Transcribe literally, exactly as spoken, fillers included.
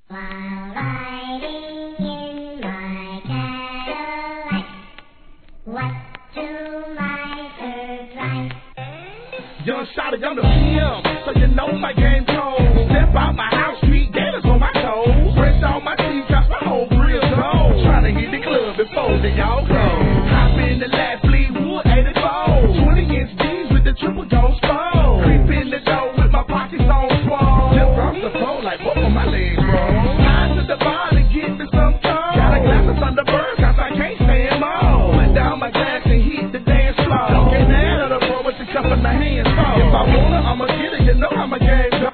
While riding in my Cadillac, what to my surprise? Young shawty, I'm the P M, so you know my game cold. Step out my house, street gators on my toes. Fresh on my teeth, got my whole grill cold. Tryna hit the club before they all close. Hop in the lab, Fleetwood, eighty-four. twenty inch D's with the triple ghost phone. Creep in the door with my pockets on swole. Jump off the phone like, what on my legs, bro? Time to the bar to get me some cold. Got a glass of Thunderbird.